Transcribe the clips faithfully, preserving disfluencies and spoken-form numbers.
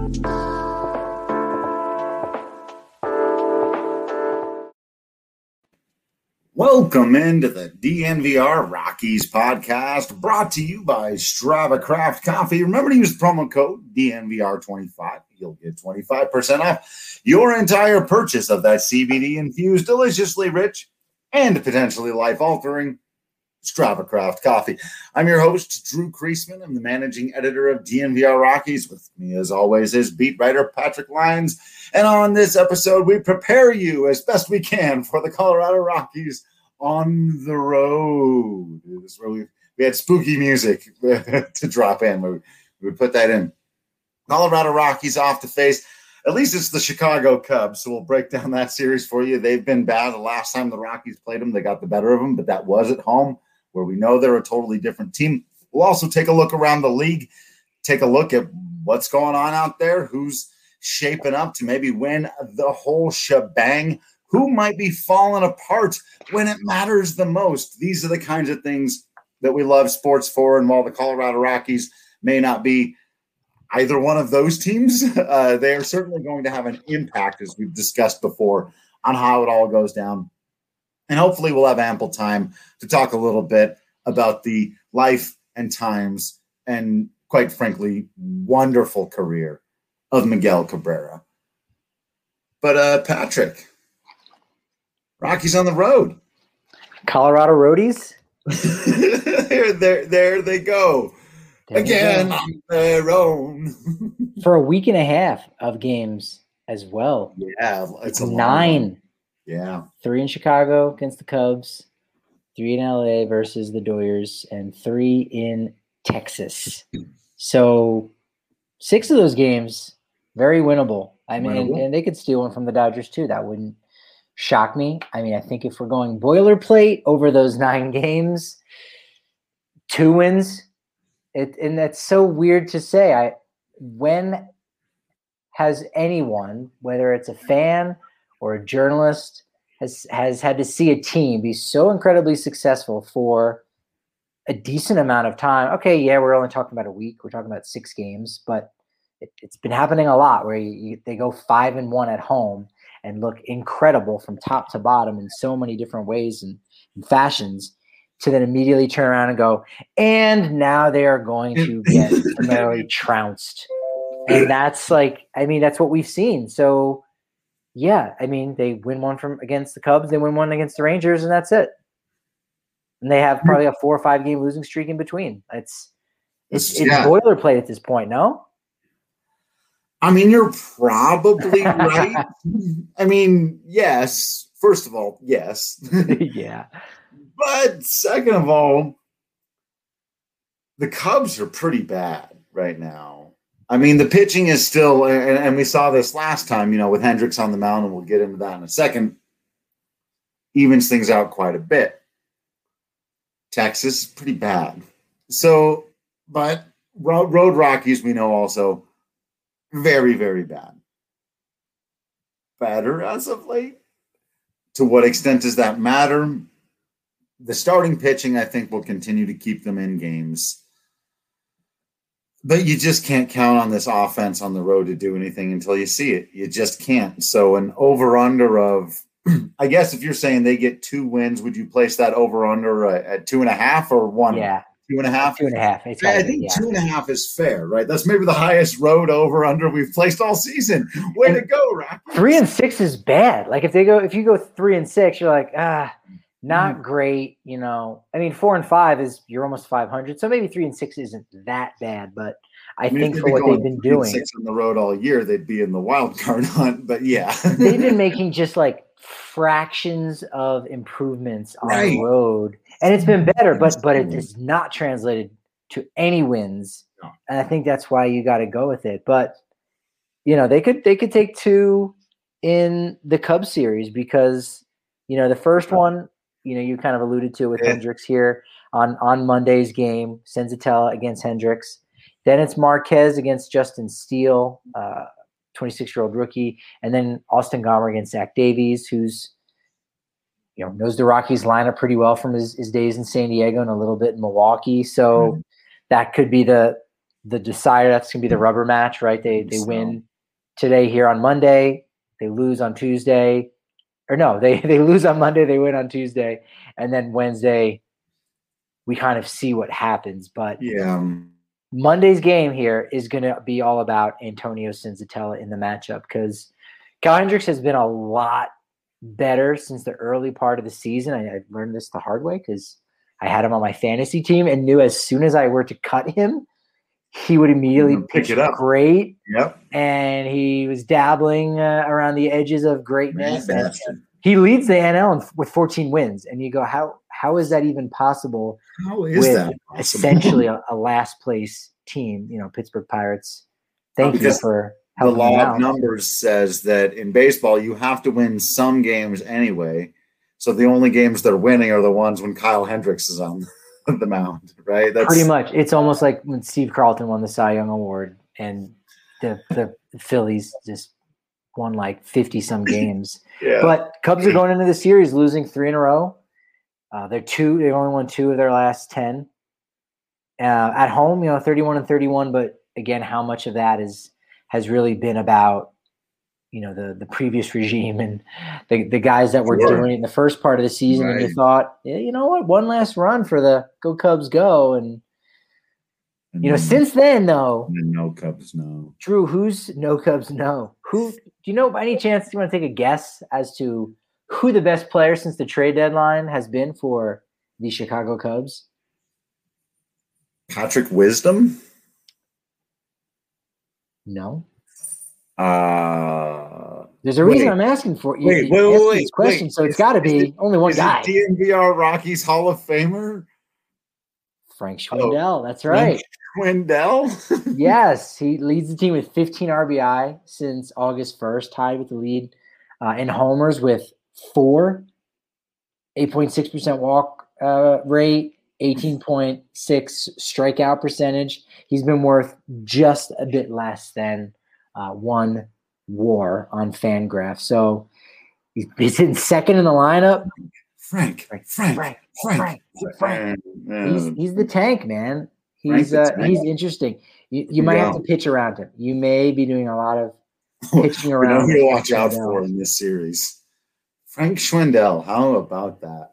Welcome into the D N V R Rockies podcast, brought to you by Strava Craft Coffee. Remember to use the promo code D N V R twenty-five. You'll get twenty-five percent off your entire purchase of that C B D-infused, deliciously rich, and potentially life-altering Strava Craft Coffee. I'm your host, Drew Kreisman. I'm the managing editor of D N V R Rockies. With me, as always, is beat writer Patrick Lyons. And on this episode, we prepare you as best we can for the Colorado Rockies on the road. This is where we, we had spooky music to drop in. We, we put that in. Colorado Rockies off to face, at least it's the Chicago Cubs, so we'll break down that series for you. They've been bad. The last time the Rockies played them, they got the better of them, but that was at home, where we know they're a totally different team. We'll also take a look around the league, take a look at what's going on out there, who's shaping up to maybe win the whole shebang, who might be falling apart when it matters the most. These are the kinds of things that we love sports for, and while the Colorado Rockies may not be either one of those teams, uh, they are certainly going to have an impact, as we've discussed before, on how it all goes down. And hopefully we'll have ample time to talk a little bit about the life and times and, quite frankly, wonderful career of Miguel Cabrera. But, uh, Patrick, Rockies on the road. Colorado Roadies? there, there, there they go. There Again, go. On their own. For a week and a half of games as well. Yeah, it's, it's a nine. Yeah. Three in Chicago against the Cubs, three in L A versus the Doyers, and three in Texas. So six of those games, very winnable. I mean, and, and they could steal one from the Dodgers too. That wouldn't shock me. I mean, I think if we're going boilerplate over those nine games, two wins, it, and that's so weird to say. I when has anyone, whether it's a fan or a journalist, has has had to see a team be so incredibly successful for a decent amount of time? Okay, yeah, we're only talking about a week. We're talking about six games, but it, it's been happening a lot where you, you, they go five and one at home and look incredible from top to bottom in so many different ways and, and fashions, to then immediately turn around and go, and now they are going to get summarily trounced. And that's like, I mean, that's what we've seen. So, yeah, I mean, they win one from against the Cubs, they win one against the Rangers, and that's it. And they have probably a four or five game losing streak in between. It's it's, it's yeah. boilerplate at this point, no? I mean, you're probably right. I mean, yes. First of all, yes. Yeah. But second of all, the Cubs are pretty bad right now. I mean, the pitching is still, and, and we saw this last time, you know, with Hendricks on the mound, and we'll get into that in a second, evens things out quite a bit. Texas is pretty bad. So, but Road, Road Rockies, we know also, very, very bad. Better as of late. To what extent does that matter? The starting pitching, I think, will continue to keep them in games. But you just can't count on this offense on the road to do anything until you see it. You just can't. So an over-under of, I guess if you're saying they get two wins, would you place that over-under at two and a half or one? Yeah. Two and a half? Two and a half. It's I think yeah. two and a half is fair, right? That's maybe the highest road over-under we've placed all season. Way and to go, Rockies. Three and six is bad. Like if they go, if you go three and six, you're like, ah, not mm-hmm. great. You know, I mean, four and five is you're almost five hundred. So maybe three and six isn't that bad, but I, I mean, think for what they've been doing, six on the road all year, they'd be in the wild card hunt. But yeah, they've been making just like fractions of improvements on right. the road, and it's been better. But but it is not translated to any wins, no. and I think that's why you got to go with it. But you know, they could they could take two in the Cubs series because you know the first one, you know, you kind of alluded to with yeah. Hendricks here on on Monday's game, Senzatella against Hendricks. Then it's Marquez against Justin Steele, uh, twenty-six-year-old rookie, and then Austin Gomber against Zach Davies, who's you know knows the Rockies lineup pretty well from his, his days in San Diego and a little bit in Milwaukee. So mm-hmm. that could be the the decider. That's going to be the rubber match, right? They they So- win today here on Monday. They lose on Tuesday. Or no, they, they lose on Monday. They win on Tuesday. And then Wednesday, we kind of see what happens. But Yeah. um, Monday's game here is going to be all about Antonio Senzatella in the matchup because Kyle Hendricks has been a lot better since the early part of the season. I, I learned this the hard way because I had him on my fantasy team and knew as soon as I were to cut him, he would immediately You're gonna pick pitch it up. great. Yep. And he was dabbling uh, around the edges of greatness. Man, And bastard. he leads the N L in- with fourteen wins. And you go, how how is that even possible How is with that possible? essentially a, a last place team, you know, Pittsburgh Pirates? Thank you Because for the helping me law of out. numbers says that in baseball you have to win some games anyway. So the only games they're winning are the ones when Kyle Hendricks is on the mound, right? That's Pretty much. It's almost like when Steve Carlton won the Cy Young Award and the the Phillies just won like fifty-some games. Yeah. But Cubs are going into the series losing three in a row. Uh, they're two. They've only won two of their last ten. Uh, at home, you know, thirty-one and thirty-one. But again, how much of that is has really been about, you know, the the previous regime and the the guys that were Sure. doing it in the first part of the season, and you Right. thought, yeah, you know what, one last run for the Go Cubs Go, and And you know, then- since then though, then no Cubs, no. Drew, who's no Cubs no? Who do you know by any chance? Do you want to take a guess as to who the best player since the trade deadline has been for the Chicago Cubs? Patrick Wisdom? No. Uh There's a Wait. reason I'm asking for you. Wait, you wait, asked wait, me wait, this question, wait. so it's Is- got to is be it- only one is guy. it D N V R Rockies Hall of Famer? Frank Schwindel. That's right. Frank Wendell? Yes, he leads the team with fifteen R B I since August first, tied with the lead uh, in homers with four, eight point six percent walk uh, rate, eighteen point six strikeout percentage. He's been worth just a bit less than uh, one WAR on Fangraph. So he's, he's in second in the lineup. Frank, Frank, Frank, Frank, Frank, Frank, Frank. Man, He's man. he's the tank, man. Frank He's the uh, tank. he's interesting. You, you might have Yeah. to pitch around him. You may be doing a lot of pitching We know around. who to with watch out Schwindel. for in this series. Frank Schwindel, how about that?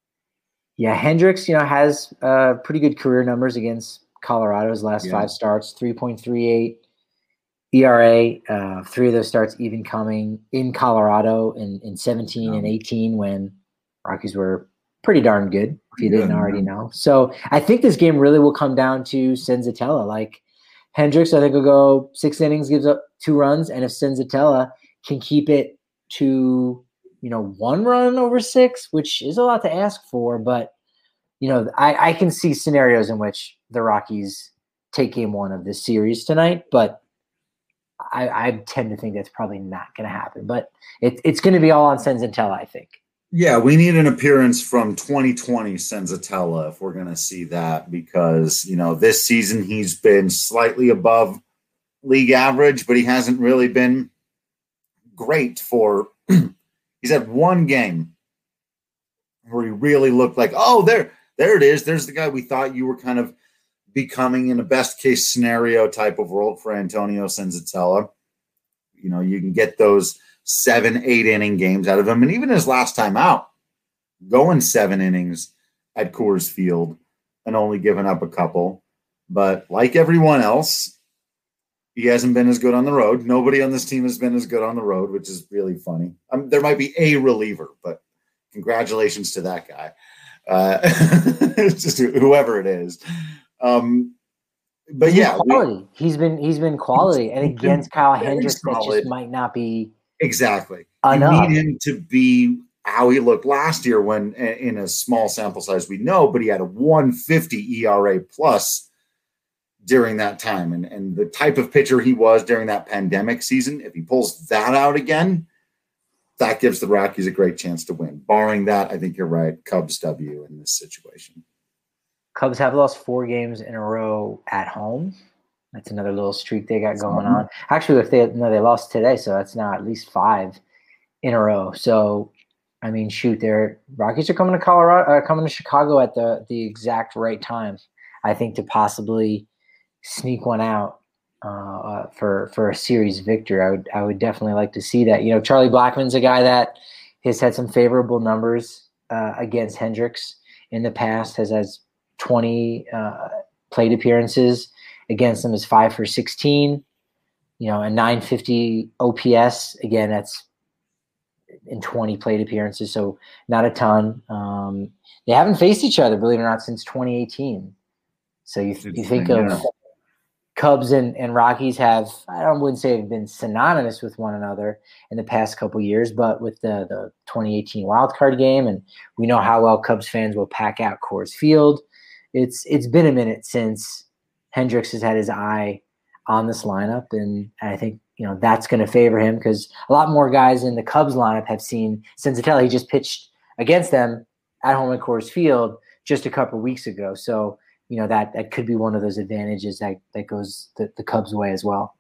Yeah, Hendricks, you know, has uh, pretty good career numbers against Colorado's last Yeah. five starts, three point three eight E R A. Uh, three of those starts even coming in Colorado in, in seventeen and Yeah. eighteen when Rockies were pretty darn good, if you Pretty didn't good, already yeah. know. So I think this game really will come down to Senzatella. Like Hendricks, I think will go six innings, gives up two runs, and if Senzatella can keep it to, you know, one run over six, which is a lot to ask for, but you know, I, I can see scenarios in which the Rockies take game one of this series tonight, but I, I tend to think that's probably not going to happen. But it, it's going to be all on Senzatella, I think. Yeah, we need an appearance from twenty twenty Senzatella if we're going to see that, because, you know, this season he's been slightly above league average, but he hasn't really been great for – he's had one game where he really looked like, oh, there, there it is. There's the guy we thought you were kind of becoming in a best-case scenario type of world for Antonio Senzatella. You know, you can get those – seven, eight inning games out of him. And even his last time out, going seven innings at Coors Field and only giving up a couple. But like everyone else, he hasn't been as good on the road. Nobody on this team has been as good on the road, which is really funny. Um, there might be a reliever, but congratulations to that guy. Uh, it's just whoever it is. Um, but He's yeah, we- quality. he's been he's been quality, and He's been against Kyle very Hendricks, that solid. just might not be Exactly. enough. You need him to be how he looked last year when in a small sample size we know, but he had a one fifty E R A plus during that time. And, and the type of pitcher he was during that pandemic season, if he pulls that out again, that gives the Rockies a great chance to win. Barring that, I think you're right. Cubs W in this situation. Cubs have lost four games in a row at home. That's another little streak they got going Mhm. on. Actually, if they no, they lost today, so that's now at least five in a row. So, I mean, shoot, their Rockies are coming to Colorado, uh, coming to Chicago at the the exact right time, I think, to possibly sneak one out uh, uh, for for a series victory. I would I would definitely like to see that. You know, Charlie Blackmon's a guy that has had some favorable numbers uh, against Hendricks in the past. Has has twenty uh, plate appearances against him. Is five for sixteen. You know, a nine fifty O P S. Again, that's in twenty plate appearances, so not a ton. Um, they haven't faced each other, believe it or not, since twenty eighteen. So you you think of yeah. Cubs and, and Rockies have, I don't wouldn't say have been synonymous with one another in the past couple years, but with the, the twenty eighteen wild card game, and we know how well Cubs fans will pack out Coors Field. It's it's been a minute since Hendricks has had his eye on this lineup, and I think you know that's going to favor him because a lot more guys in the Cubs lineup have seen Senzatella. He just pitched against them at home at Coors Field just a couple weeks ago, so you know that that could be one of those advantages that that goes the, the Cubs' way as well.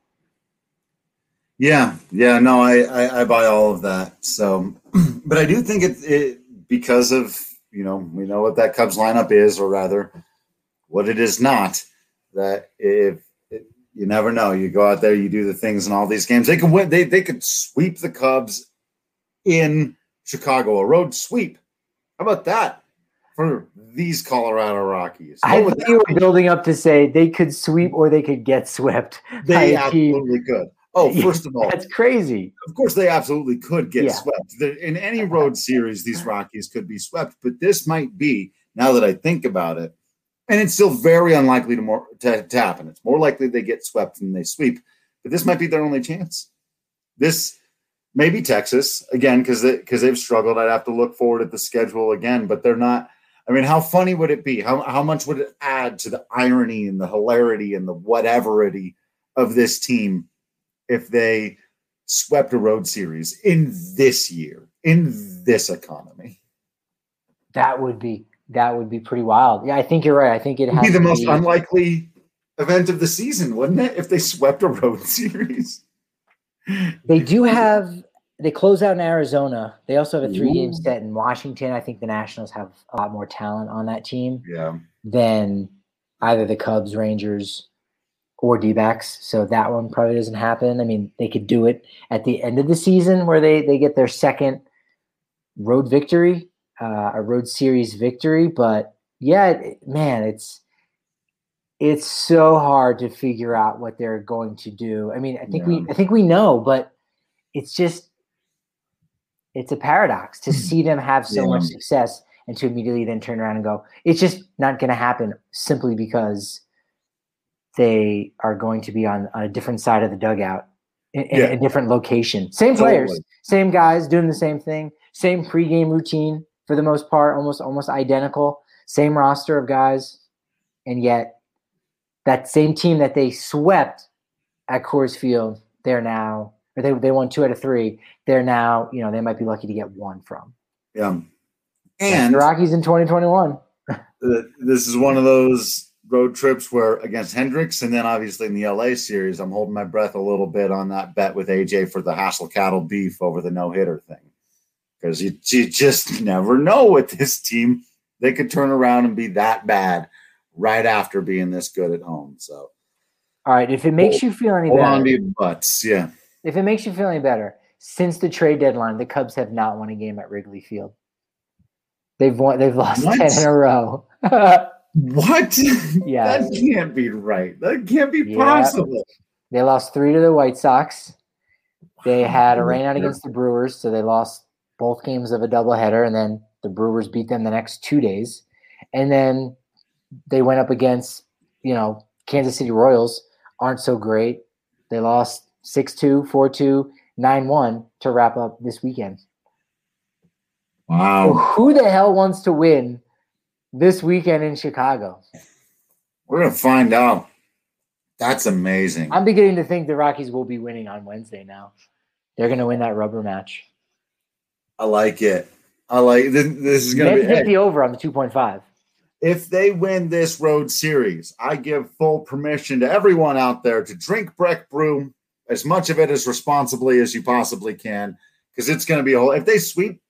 Yeah, yeah, no, I, I I buy all of that. So, but I do think it, it because of you know we know what that Cubs lineup is, or rather, what it is not. That if you never know. You go out there, you do the things in all these games. They could win. They they could sweep the Cubs in Chicago, a road sweep. How about that for these Colorado Rockies? I thought you were building up to say they could sweep or they could get swept. They absolutely could. Oh, first of all, that's crazy. Of course, they absolutely could get yeah. swept. In any road series, these Rockies could be swept. But this might be, now that I think about it, and it's still very unlikely to, more, to, to happen. It's more likely they get swept than they sweep. But this might be their only chance. This maybe Texas, again, because they, because they've struggled. I'd have to look forward at the schedule again. But they're not – I mean, how funny would it be? How, how much would it add to the irony and the hilarity and the whateverity of this team if they swept a road series in this year, in this economy? That would be – That would be pretty wild. Yeah, I think you're right. I think it would has be the to most be, unlikely event of the season, wouldn't it? If they swept a road series. They do have – they close out in Arizona. They also have a three-game set in Washington. I think the Nationals have a lot more talent on that team yeah. than either the Cubs, Rangers, or D-backs. So that one probably doesn't happen. I mean, they could do it at the end of the season where they, they get their second road victory. Uh, a road series victory, but yeah, it, man, it's it's so hard to figure out what they're going to do. I mean, I think yeah. we I think we know, but it's just it's a paradox to see them have so yeah. much success and to immediately then turn around and go, it's just not going to happen simply because they are going to be on, on a different side of the dugout in, yeah. in a different location. Same players, totally. Same guys doing the same thing, same pregame routine. For the most part, almost almost identical, same roster of guys, and yet that same team that they swept at Coors Field, they're now, or they they won two out of three. They're now, you know, they might be lucky to get one from. Yeah, and the Rockies in twenty twenty-one. This is one of those road trips where against Hendricks, and then obviously in the L A series, I'm holding my breath a little bit on that bet with A J for the Hassel Cattle beef over the no hitter thing. Because you, you just never know with this team. They could turn around and be that bad right after being this good at home. So, all right, if it makes hold, you feel any hold better. Hold on to your butts, yeah. If it makes you feel any better, since the trade deadline, the Cubs have not won a game at Wrigley Field. They've won. They've lost what? ten in a row. What? Yeah. That can't be right. That can't be yeah. possible. They lost three to the White Sox. They had a rainout against the Brewers, so they lost both games of a doubleheader, and then the Brewers beat them the next two days. And then they went up against, you know, Kansas City Royals, aren't so great. They lost six two, four two, nine one to wrap up this weekend. Wow. So who the hell wants to win this weekend in Chicago? We're going to find out. That's amazing. I'm beginning to think the Rockies will be winning on Wednesday now. They're going to win that rubber match. I like it. I like this. This is going to be hit the over on the two point five. If they win this road series, I give full permission to everyone out there to drink Breck Brew, as much of it as responsibly as you possibly can, because it's going to be a whole. If they sweep,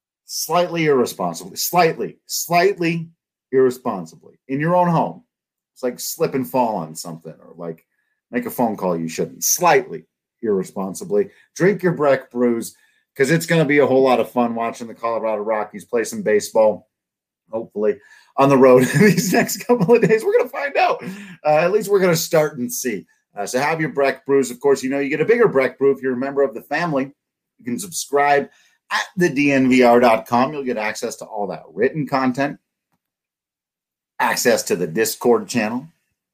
slightly irresponsibly, slightly, slightly irresponsibly in your own home, It's like slip and fall on something, or like make a phone call you shouldn't, slightly irresponsibly. Drink your Breck brews, because it's going to be a whole lot of fun watching the Colorado Rockies play some baseball, hopefully, on the road these next couple of days. We're going to find out. Uh, at least we're going to start and see. Uh, so have your Breck brews. Of course, you know, you get a bigger Breck brew if you're a member of the family. You can subscribe at the D N V R dot com. You'll get access to all that written content, access to the Discord channel,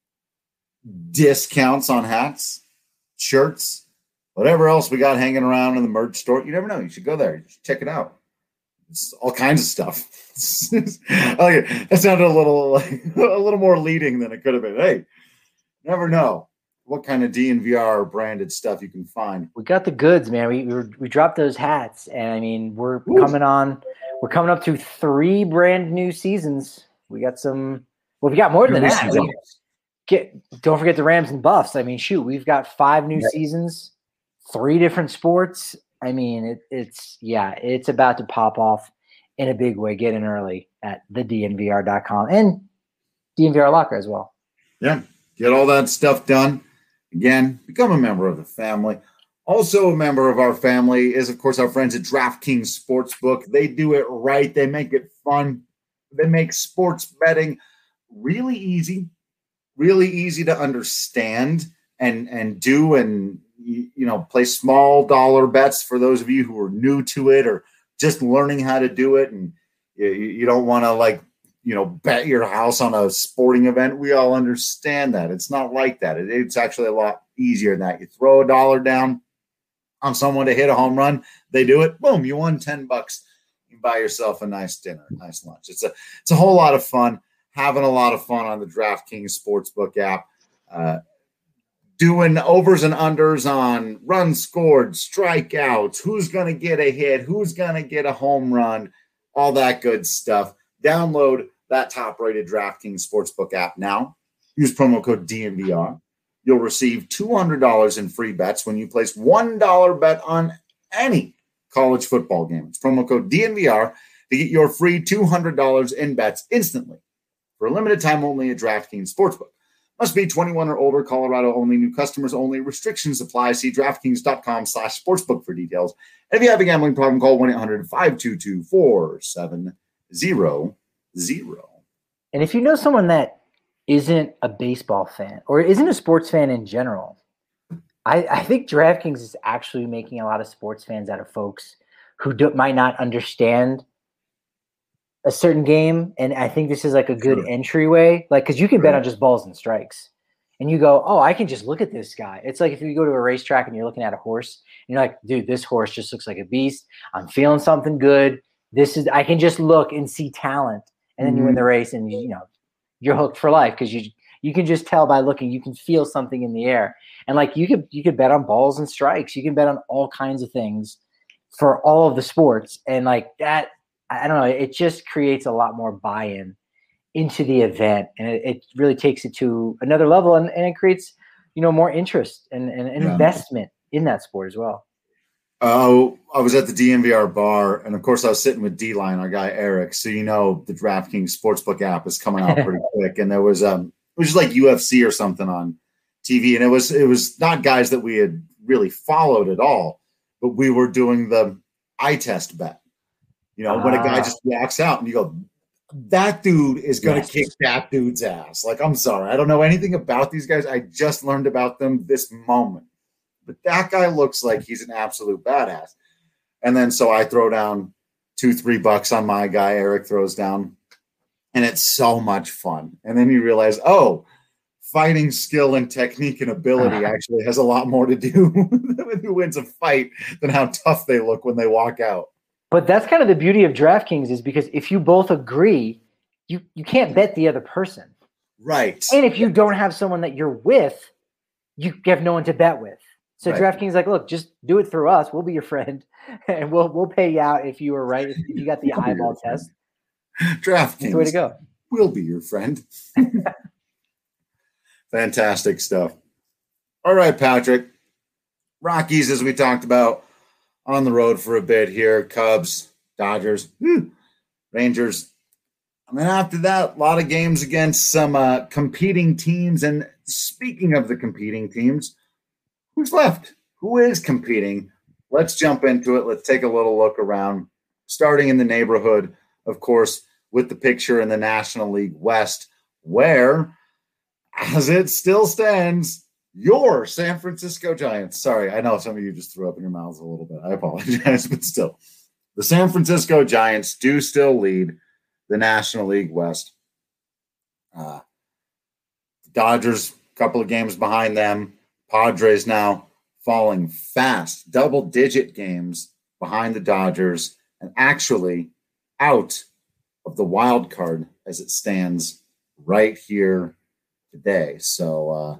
discounts on hats, shirts, whatever else we got hanging around in the merch store. You never know. You should go there. You should check it out. It's all kinds of stuff. Okay, that sounded a little like, a little more leading than it could have been. Hey, never know what kind of D N V R branded stuff you can find. We got the goods, man. We we, we dropped those hats, and I mean, we're Ooh. coming on. We're coming up to three brand new seasons. We got some. Well, we got more than that. We get, don't forget the Rams and Buffs. I mean, shoot, we've got five new Yep. seasons, three different sports. I mean, it, it's yeah, it's about to pop off in a big way. Get in early at the D N V R dot com and D N V R Locker as well. Yeah, get all that stuff done. Again, become a member of the family. Also a member of our family is, of course, our friends at DraftKings Sportsbook. They do it right. They make it fun. They make sports betting really easy, really easy to understand and, and do and, you know, play small dollar bets for those of you who are new to it or just learning how to do it. And you, you don't want to, like, you know, bet your house on a sporting event. We all understand that. It's not like that. It, it's actually a lot easier than that. You throw a dollar down on someone to hit a home run. They do it. Boom, you won ten bucks. You buy yourself a nice dinner, a nice lunch. It's a, it's a whole lot of fun. Having a lot of fun on the DraftKings Sportsbook app. Uh, doing overs and unders on runs scored, strikeouts, who's going to get a hit, who's going to get a home run, all that good stuff. Download that top-rated DraftKings Sportsbook app now. Use promo code D N V R. You'll receive two hundred dollars in free bets when you place one dollar bet on any college football game. It's promo code D N V R to get your free two hundred dollars in bets instantly for a limited time only at DraftKings Sportsbook. Must be twenty-one or older, Colorado only, new customers only. Restrictions apply. See DraftKings.com slash sportsbook for details. And if you have a gambling problem, call one eight hundred five two two four seven zero zero. And if you know someone that isn't a baseball fan or isn't a sports fan in general, I, I think DraftKings is actually making a lot of sports fans out of folks who do, might not understand a certain game. And I think this is like a good Sure. entryway, like, because you can bet Right. on just balls and strikes. And you go, oh, I can just look at this guy. It's like if you go to a racetrack and you're looking at a horse, and you're like, dude, this horse just looks like a beast. I'm feeling something good. This is, I can just look and see talent. And then you win the race and, you, you know, you're hooked for life because you you can just tell by looking. You can feel something in the air. And like you could you could bet on balls and strikes. You can bet on all kinds of things for all of the sports. And like that, I don't know, it just creates a lot more buy-in into the event. And it, it really takes it to another level, and, and it creates, you know, more interest and, and, and Yeah. investment in that sport as well. Oh, I was at the D N V R bar, and of course, I was sitting with D-Line, our guy Eric. So you know, the DraftKings Sportsbook app is coming out pretty quick, and there was um, it was just like U F C or something on T V, and it was it was not guys that we had really followed at all, but we were doing the eye test bet. You know, when a guy Ah. just walks out, and you go, that dude is going to Yes. kick that dude's ass. Like, I'm sorry, I don't know anything about these guys. I just learned about them this moment. But that guy looks like he's an absolute badass. And then so I throw down two, three bucks on my guy. Eric throws down. And it's so much fun. And then you realize, oh, fighting skill and technique and ability actually has a lot more to do with who wins a fight than how tough they look when they walk out. But that's kind of the beauty of DraftKings, is because if you both agree, you, you can't bet the other person. Right. And if you don't have someone that you're with, you have no one to bet with. So Right. DraftKings is like, look, just do it through us. We'll be your friend, and we'll we'll pay you out if you were right. If you got the We'll be your eyeball friend. test, that's the way to DraftKings go. will be your friend. Fantastic stuff. All right, Patrick. Rockies, as we talked about, on the road for a bit here. Cubs, Dodgers, hmm, Rangers. And then after that, a lot of games against some uh, competing teams. And speaking of the competing teams, who's left? Who is competing? Let's jump into it. Let's take a little look around, starting in the neighborhood, of course, with the picture in the National League West, where, as it still stands, your San Francisco Giants. Sorry, I know some of you just threw up in your mouths a little bit. I apologize, but still. The San Francisco Giants do still lead the National League West. Uh, Dodgers, a couple of games behind them. Padres now falling fast, double-digit games behind the Dodgers, and actually out of the wild card as it stands right here today. So uh,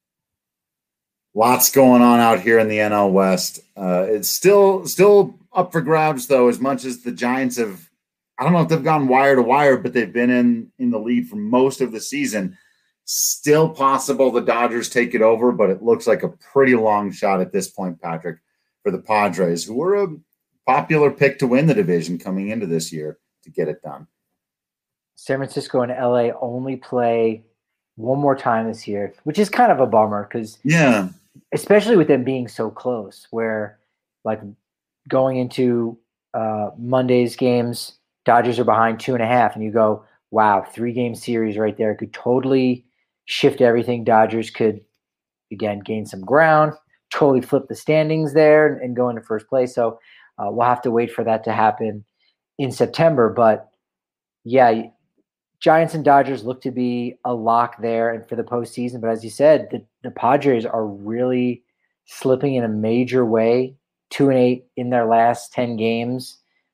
lots going on out here in the N L West. Uh, it's still still up for grabs, though, as much as the Giants have, I don't know if they've gone wire to wire, but they've been in, in the lead for most of the season. Still possible the Dodgers take it over, but it looks like a pretty long shot at this point, Patrick, for the Padres, who were a popular pick to win the division coming into this year to get it done. San Francisco and L A only play one more time this year, which is kind of a bummer because, yeah, especially with them being so close, where like going into uh, Monday's games, Dodgers are behind two and a half, and you go, wow, three game series right there could totally shift everything. Dodgers could, again, gain some ground, totally flip the standings there and, and go into first place. So uh, we'll have to wait for that to happen in September. But yeah, Giants and Dodgers look to be a lock there and for the postseason. But as you said, the, the Padres are really slipping in a major way, two and eight in their last ten games,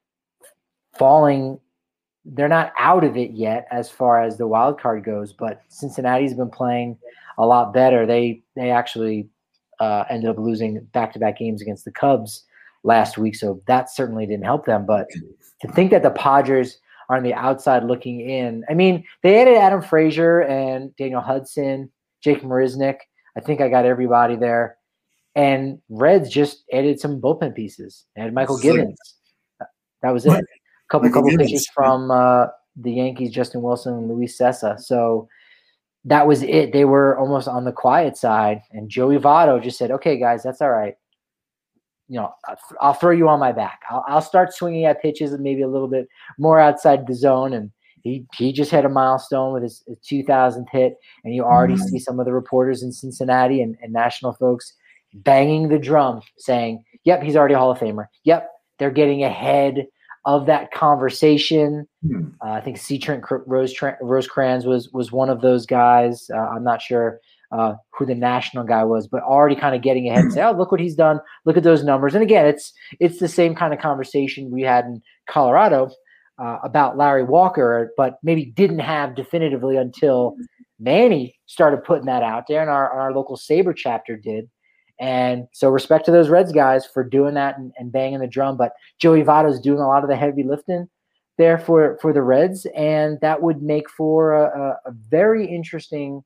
falling. They're not out of it yet as far as the wild card goes, but Cincinnati's been playing a lot better. They they actually uh, ended up losing back-to-back games against the Cubs last week, so that certainly didn't help them. But to think that the Padres are on the outside looking in, I mean, they added Adam Frazier and Daniel Hudson, Jake Marisnick. I think I got everybody there. And Reds just added some bullpen pieces. And Michael Gibbons. That was it. What? Couple Michael couple Gibbons. pitches from uh, the Yankees, Justin Wilson and Luis Sessa. So that was it. They were almost on the quiet side. And Joey Votto just said, okay, guys, that's all right. You know, I'll throw you on my back. I'll, I'll start swinging at pitches and maybe a little bit more outside the zone. And he he just hit a milestone with his, his two thousandth hit. And you already mm-hmm. see some of the reporters in Cincinnati and, and national folks banging the drum saying, yep, he's already a Hall of Famer. Yep, they're getting ahead of that conversation. Hmm. Uh, I think C. Trent Rose Rosecrans was was one of those guys. Uh, I'm not sure uh, who the national guy was, but already kind of getting ahead and say, oh, look what he's done. Look at those numbers. And again, it's it's the same kind of conversation we had in Colorado uh, about Larry Walker, but maybe didn't have definitively until Manny started putting that out there, and our, our local Sabre chapter did. And so respect to those Reds guys for doing that and, and banging the drum. But Joey Votto's doing a lot of the heavy lifting there for, for the Reds. And that would make for a, a very interesting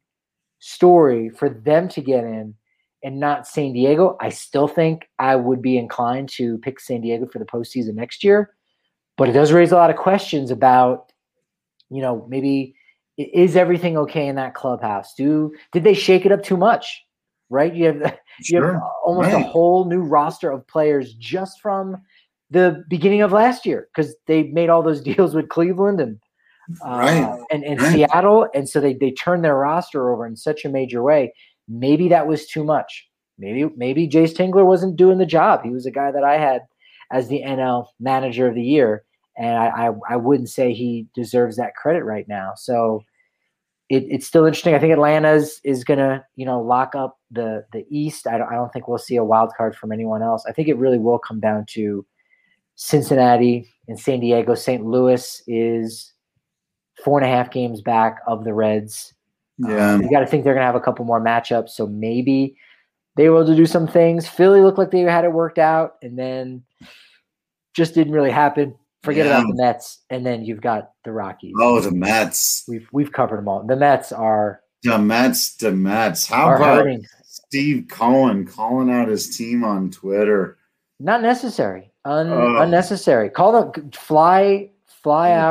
story for them to get in and not San Diego. I still think I would be inclined to pick San Diego for the postseason next year. But it does raise a lot of questions about, you know, maybe is everything okay in that clubhouse? Do Did they shake it up too much? Right, you have you sure. have almost right. a whole new roster of players just from the beginning of last year because they made all those deals with Cleveland and uh, right. and, and right. Seattle, and so they they turned their roster over in such a major way. Maybe that was too much. Maybe maybe Jace Tingler wasn't doing the job. He was a guy that I had as the N L Manager of the Year, and I I, I wouldn't say he deserves that credit right now. So. It, it's still interesting. I think Atlanta is, is going to, you know, lock up the the East. I don't, I don't think we'll see a wild card from anyone else. I think it really will come down to Cincinnati and San Diego. Saint Louis is four and a half games back of the Reds. Yeah, um, you got to think they're going to have a couple more matchups, so maybe they were able to do some things. Philly looked like they had it worked out, and then just didn't really happen. Forget yeah. about the Mets, and then you've got the Rockies. Oh, the Mets. We've we've covered them all. The Mets are the Mets. The Mets. How about hurting. Steve Cohen calling out his team on Twitter? Not necessary. Un, oh. Unnecessary. Call them. Fly. Fly oh. out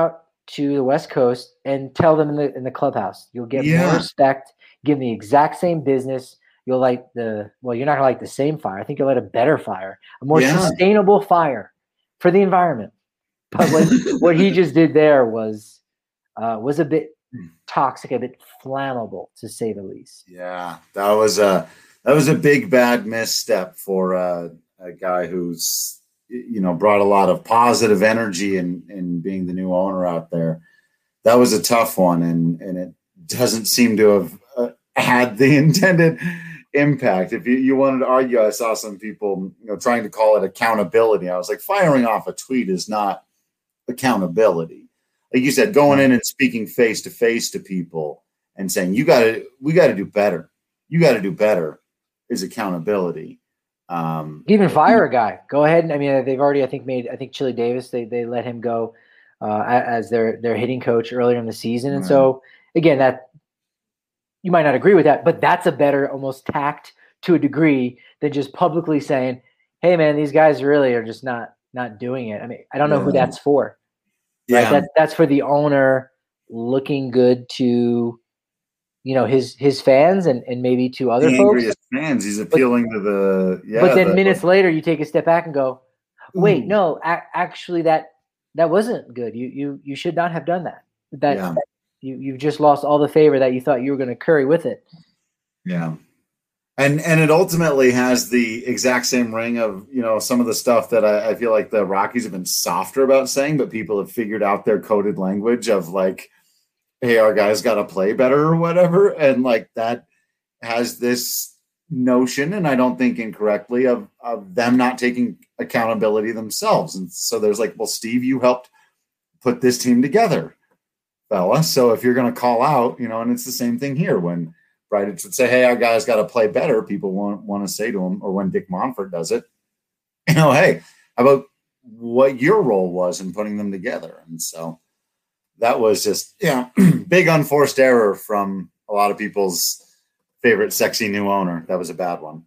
to the West Coast and tell them in the in the clubhouse. You'll get Yeah. more respect. Give them the exact same business. You'll light the well. You're not gonna light the same fire. I think you'll light a better fire, a more Yeah. sustainable fire for the environment. But what, what he just did there was uh, was a bit toxic, a bit flammable, to say the least. Yeah, that was a that was a big bad misstep for uh, a guy who's you know brought a lot of positive energy in in being the new owner out there. That was a tough one, and and it doesn't seem to have uh, had the intended impact. If you, you wanted to argue, I saw some people you know trying to call it accountability. I was like, firing off a tweet is not accountability. Like you said, going in and speaking face to face to people and saying, you got to, we got to do better. You got to do better is accountability. Um, Even fire a guy. Go ahead. And I mean, they've already, I think, made, I think Chili Davis, they they let him go uh, as their, their hitting coach earlier in the season. And right. so, again, that you might not agree with that, but that's a better almost tact to a degree than just publicly saying, hey, man, these guys really are just not not doing it. I mean, I don't know yeah. who that's for. Right? Yeah. That, that's for the owner looking good to, you know, his his fans and, and maybe to other the folks. Angriest fans. He's appealing but, to the yeah. But then the, minutes later, you take a step back and go, "Wait, ooh. no, a- actually, that that wasn't good. You you you should not have done that. That, yeah. that you you've just lost all the favor that you thought you were going to curry with it." Yeah. And and it ultimately has the exact same ring of, you know, some of the stuff that I, I feel like the Rockies have been softer about saying, but people have figured out their coded language of like, hey, our guys got to play better or whatever. And like that has this notion, and I don't think incorrectly, of, of them not taking accountability themselves. And so there's like, well, Steve, you helped put this team together, fella. So if you're going to call out, you know, and it's the same thing here when Bridich would say, hey, our guys got to play better. People want, want to say to him, or when Dick Monfort does it, you know, hey, how about what your role was in putting them together? And so that was just, you know, big unforced error from a lot of people's favorite sexy new owner. That was a bad one.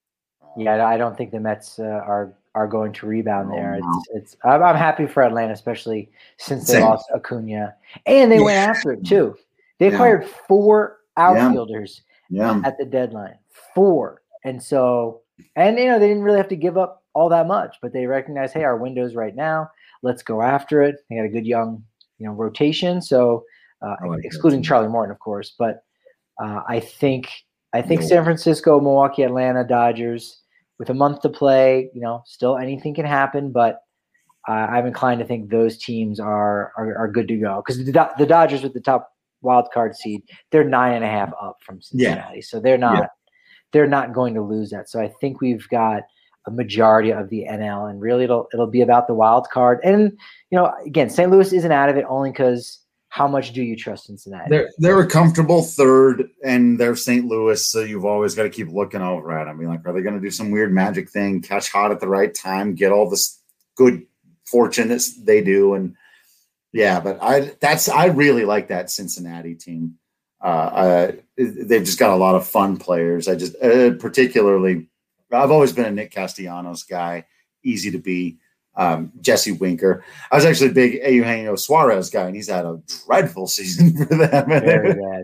Yeah, I don't think the Mets uh, are are going to rebound Oh, there. no. It's it's. I'm, I'm happy for Atlanta, especially since they Same. lost Acuna, and they Yeah. went after it too. They Yeah. acquired four outfielders Yeah. at the deadline, four, and so and you know they didn't really have to give up all that much, but they recognized, hey, our window's right now. Let's go after it. They got a good young, you know, rotation. So uh, like excluding that, Charlie Morton, of course, but uh, I think I think Yo. San Francisco, Milwaukee, Atlanta, Dodgers. With a month to play, you know, still anything can happen, but uh, I'm inclined to think those teams are are, are good to go because the, the Dodgers with the top wild card seed, they're nine and a half up from Cincinnati, yeah. so they're not yeah. they're not going to lose that. So I think we've got a majority of the N L, and really it'll it'll be about the wild card. And you know, again, Saint Louis isn't out of it only because. How much do you trust Cincinnati? They're they're a comfortable third, and they're Saint Louis, so you've always got to keep looking over at them. I mean, like, are they going to do some weird magic thing, catch hot at the right time, get all this good fortune that they do? And yeah, but I that's I really like that Cincinnati team. Uh, uh, they've just got a lot of fun players. I just uh, particularly, I've always been a Nick Castellanos guy, easy to be. Um, Jesse Winker. I was actually a big Eugenio Suarez guy, and he's had a dreadful season for them. Very bad.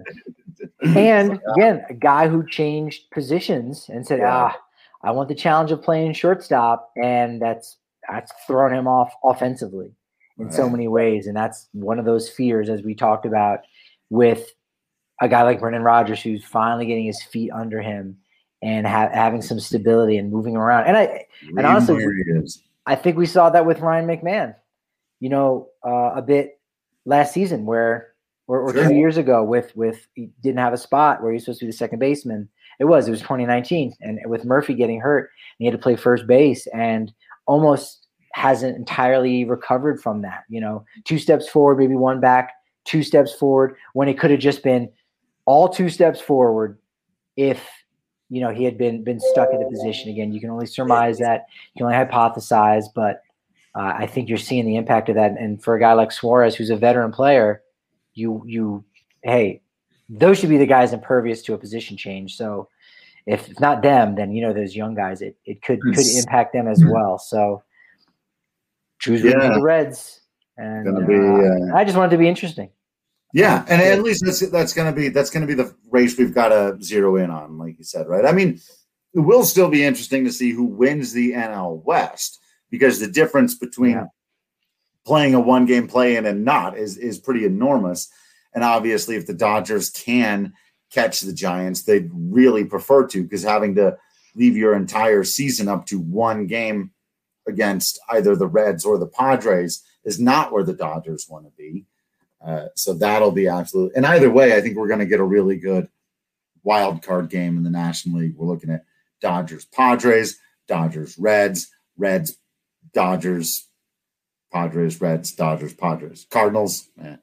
And again, a guy who changed positions and said, yeah. "Ah, I want the challenge of playing shortstop," and that's that's thrown him off offensively in right. so many ways. And that's one of those fears, as we talked about, with a guy like Brendan Rodgers, who's finally getting his feet under him and ha- having some stability and moving around. And I and honestly. I think we saw that with Ryan McMahon, you know, uh, a bit last season where, or, or sure. two years ago with, with, he didn't have a spot where he was supposed to be the second baseman. It was, it was twenty nineteen. And with Murphy getting hurt, and he had to play first base and almost hasn't entirely recovered from that, you know, two steps forward, maybe one back, two steps forward, when it could have just been all two steps forward if, you know, he had been been stuck in the position. Again, you can only surmise that. You can only hypothesize, but uh, I think you're seeing the impact of that. And for a guy like Suarez, who's a veteran player, you you hey, those should be the guys impervious to a position change. So if not them, then you know those young guys, it it could could impact them as well. So choose yeah. the Reds. And gonna be, uh, uh, I just want it to be interesting. Yeah, and at least that's that's gonna be that's gonna be the race we've got to zero in on, like you said, right? I mean, it will still be interesting to see who wins the N L West, because the difference between yeah. playing a one game play in and not is is pretty enormous. And obviously, if the Dodgers can catch the Giants, they'd really prefer to, because having to leave your entire season up to one game against either the Reds or the Padres is not where the Dodgers want to be. Uh, so that'll be absolute. And either way, I think we're going to get a really good wild card game in the National League. We're looking at Dodgers, Padres, Dodgers, Reds, Reds, Dodgers, Padres, Reds, Dodgers, Padres, Cardinals. Eh.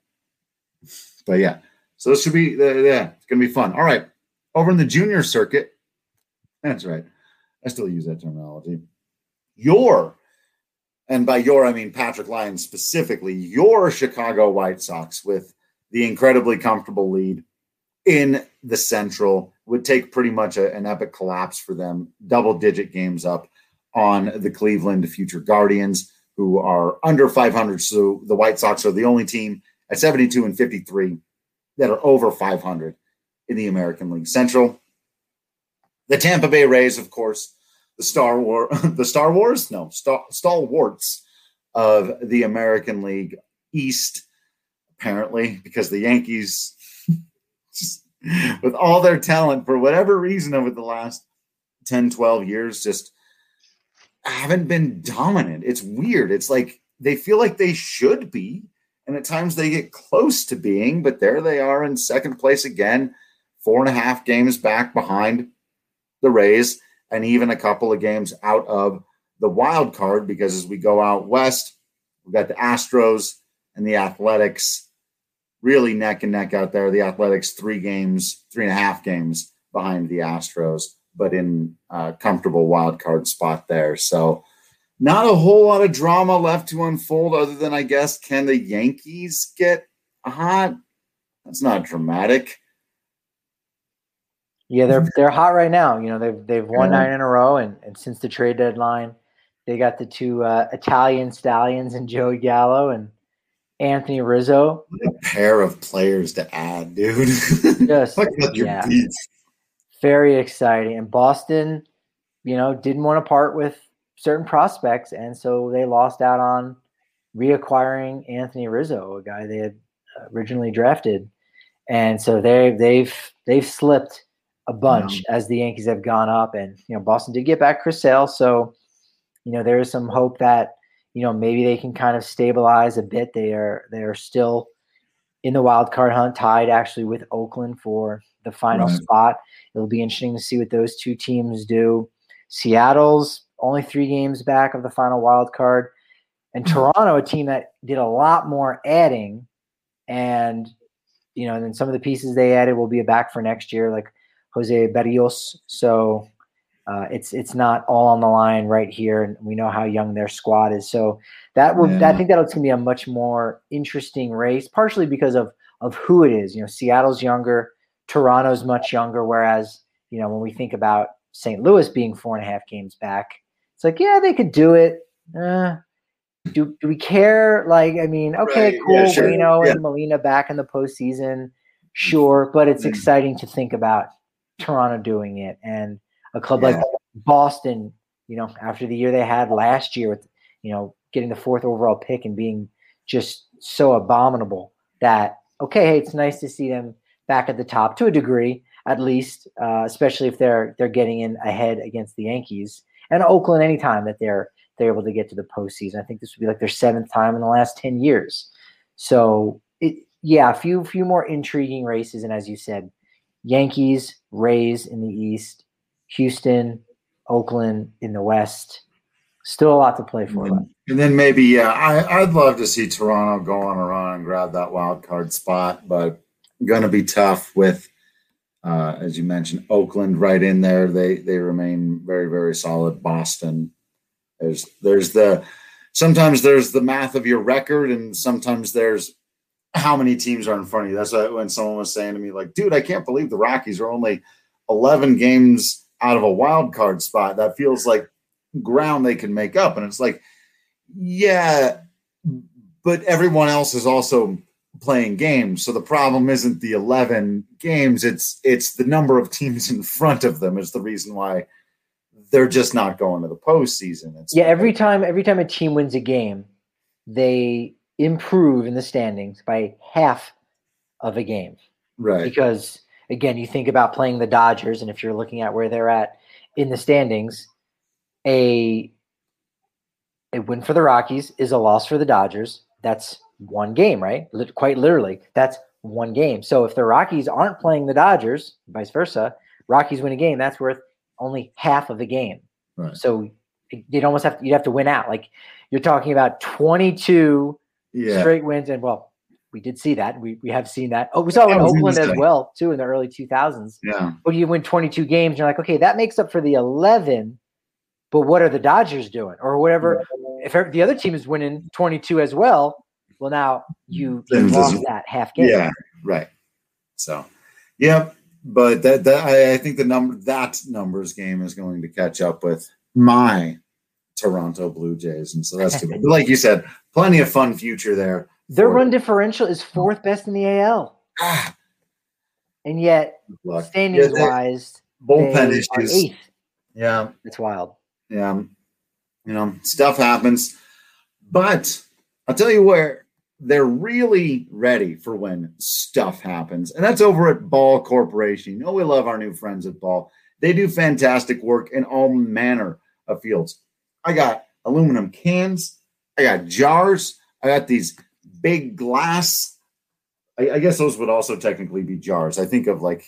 But yeah, so this should be, uh, yeah, it's going to be fun. All right. Over in the junior circuit. That's right. I still use that terminology. Your, and by your, I mean Patrick Lyons specifically, your Chicago White Sox, with the incredibly comfortable lead in the Central, would take pretty much a, an epic collapse for them. Double-digit games up on the Cleveland Future Guardians, who are under five hundred. So the White Sox are the only team at seventy-two and fifty-three that are over five hundred in the American League Central. The Tampa Bay Rays, of course, the Star War, the Star Wars, no, Star, stalwarts of the American League East, apparently, because the Yankees, just, with all their talent, for whatever reason, over the last ten, twelve years, just haven't been dominant. It's weird. It's like they feel like they should be, and at times they get close to being, but there they are in second place again, four and a half games back behind the Rays, and even a couple of games out of the wild card, because as we go out west, we've got the Astros and the Athletics really neck and neck out there. The Athletics three games, three and a half games behind the Astros, but in a comfortable wild card spot there. So not a whole lot of drama left to unfold, other than, I guess, can the Yankees get hot? That's not dramatic. Yeah, they're they're hot right now. You know, they've they've won yeah. nine in a row, and, and since the trade deadline, they got the two uh, Italian stallions and Joey Gallo and Anthony Rizzo. What a pair of players to add, dude. Just yeah, very exciting. And Boston, you know, didn't want to part with certain prospects, and so they lost out on reacquiring Anthony Rizzo, a guy they had originally drafted, and so they they've they've slipped a bunch yeah. as the Yankees have gone up. And, you know, Boston did get back Chris Sale. So, you know, there is some hope that, you know, maybe they can kind of stabilize a bit. They are, they are still in the wild card hunt, tied actually with Oakland for the final right. spot. It'll be interesting to see what those two teams do. Seattle's only three games back of the final wild card, and Toronto, a team that did a lot more adding, and, you know, and then some of the pieces they added will be back for next year, like Jose Berrios. So uh, it's it's not all on the line right here, and we know how young their squad is. So that will yeah. I think that's going to be a much more interesting race, partially because of of who it is. You know, Seattle's younger, Toronto's much younger. Whereas, you know, when we think about Saint Louis being four and a half games back, it's like, yeah, they could do it. Uh, do do we care? Like, I mean, okay, right. cool. Yeah, sure. Reno yeah. and Molina back in the postseason, sure, but it's mm-hmm. exciting to think about Toronto doing it, and a club yeah. like Boston, you know, after the year they had last year with, you know, getting the fourth overall pick and being just so abominable that, okay, hey, it's nice to see them back at the top to a degree, at least, uh, especially if they're they're getting in ahead against the Yankees and Oakland anytime that they're they're able to get to the postseason. I think this would be like their seventh time in the last ten years. So it, yeah, a few few more intriguing races, and as you said, Yankees, Rays in the East, Houston, Oakland in the West. Still a lot to play for. And, and then maybe, yeah, I, I'd love to see Toronto go on a run and grab that wild card spot, but going to be tough with, uh, as you mentioned, Oakland right in there. They they remain very, very solid. Boston, there's there's the sometimes there's the math of your record, and sometimes there's how many teams are in front of you. That's why when someone was saying to me, like, dude, I can't believe the Rockies are only eleven games out of a wild card spot. That feels like ground they can make up. And it's like, yeah, but everyone else is also playing games. So the problem isn't the eleven games. It's it's the number of teams in front of them is the reason why they're just not going to the postseason. It's yeah, every time every time a team wins a game, they improve in the standings by half of a game. Right. Because, again, you think about playing the Dodgers, and if you're looking at where they're at in the standings, a, a win for the Rockies is a loss for the Dodgers. That's one game, right? Quite literally, that's one game. So if the Rockies aren't playing the Dodgers, vice versa, Rockies win a game, that's worth only half of a game. Right. So you'd almost have to, you'd have to win out. Like you're talking about twenty-two yeah. straight wins, and well, we did see that. We we have seen that. Oh, we saw it in Oakland as well too in the early two thousands. Yeah. But you win twenty-two games, and you're like, okay, that makes up for the eleven. But what are the Dodgers doing, or whatever? If the other team is winning twenty-two as well, well, now you, you lost that half game. Yeah, right. So, yeah, but that that I, I think the number that numbers game is going to catch up with my Toronto Blue Jays, and so that's good. But like you said, plenty of fun future there. Their run differential is fourth best in the A L, ah, and yet standings yeah, wise, bullpen issues. Eighth. Yeah, it's wild. Yeah, you know, stuff happens, but I'll tell you where they're really ready for when stuff happens, and that's over at Ball Corporation. You know, we love our new friends at Ball. They do fantastic work in all manner of fields. I got aluminum cans, I got jars, I got these big glass. I, I guess those would also technically be jars. I think of like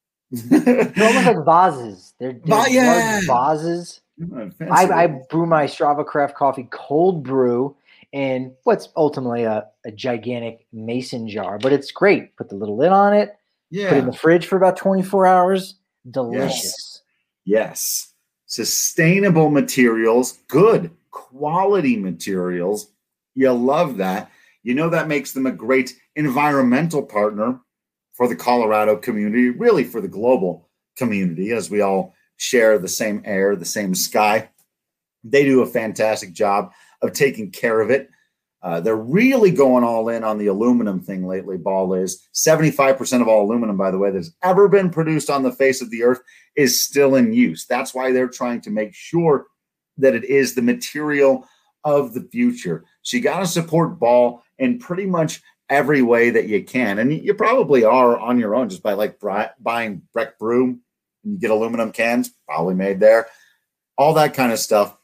they're almost like vases. They're, they're yeah. vases. I, I brew my Strava Craft coffee cold brew in what's ultimately a, a gigantic mason jar, but it's great. Put the little lid on it. Yeah. Put it in the fridge for about twenty-four hours. Delicious. Yes. yes. Sustainable materials, good quality materials. You love that. You know that makes them a great environmental partner for the Colorado community, really for the global community, as we all share the same air, the same sky. They do a fantastic job of taking care of it. Uh, they're really going all in on the aluminum thing lately, Ball is. seventy-five percent of all aluminum, by the way, that's ever been produced on the face of the earth is still in use. That's why they're trying to make sure that it is the material of the future. So you got to support Ball in pretty much every way that you can. And you probably are on your own just by like buying Breck Brew, and you get aluminum cans, probably made there, all that kind of stuff.